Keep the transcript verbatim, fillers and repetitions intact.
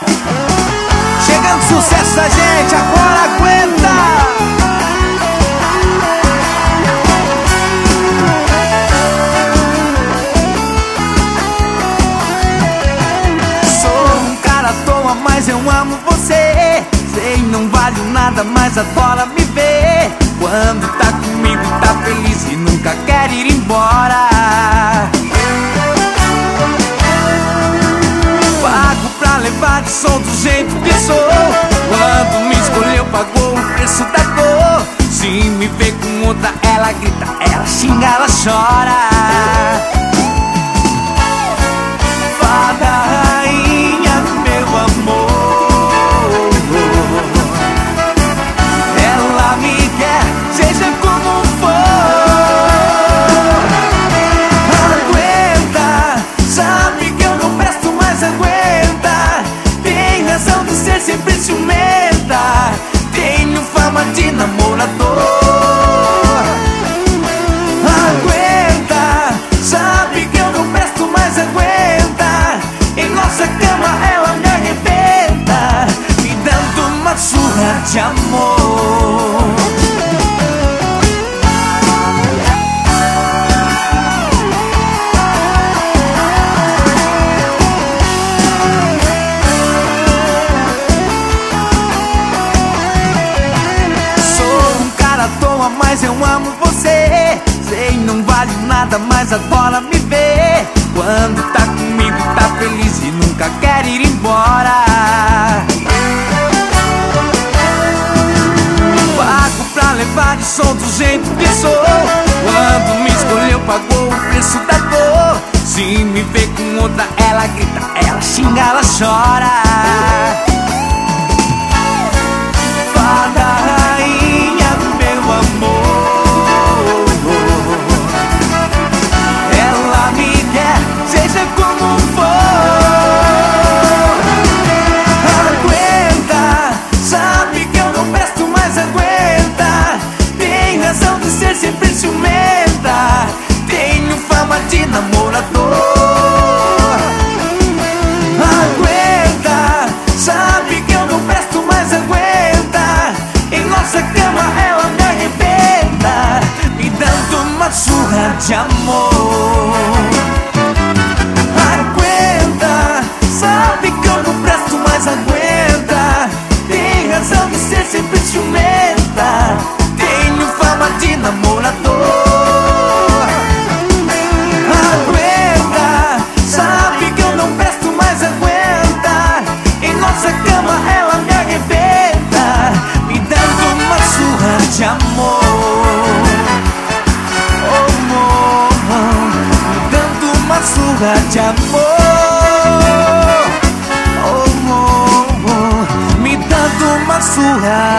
Chegando sucesso da gente, agora aguenta! Sou um cara à toa, mas eu amo você. Sei, não vale nada, mas adora me ver. Quando tá comigo, tá feliz e nunca quer ir embora. Pago pra levar de som do jeito que sou. Quando me escolheu, pagou o preço da dor. Se me vê com outra, ela grita, ela xinga, ela chora. Fada rainha, meu amor, ela me quer, seja como for. Aguenta, sabe que eu não presto, mas aguenta. Tem razão de ser sempre ciumenta. Tenho fama de namorador. Aguenta, sabe que eu não presto, mas aguenta. Em nossa cama ela me arrebenta, me dando uma surra de amor. Mas eu amo você. Sei, não vale nada, mas adora me ver. Quando tá comigo, tá feliz e nunca quer ir embora. Pago pra levar de som do jeito que sou. Quando me escolheu, pagou o preço da dor. Se me vê com outra, ela grita, ela xinga, ela chora. Fada rainha, meu amor, ela me quer, seja como for. Aguenta, sabe que eu não presto, mas aguenta. Tem razão de ser sempre ciumenta. Tenho fama de namorador. Aguenta, sabe que eu não presto, mas aguenta. Em nossa cama ela me arrebenta, me dando uma surra de amor. Aguenta, sabe que eu não presto, mas aguenta. Tem razão de ser sempre ciumenta. Tenho fama de namorador. Aguenta, sabe que eu não presto, mas aguenta. Em nossa cama ela me arrebenta, me dando uma surra de amor. Oh, amor, me dando uma surra de amor. Oh, amor, me dando uma surra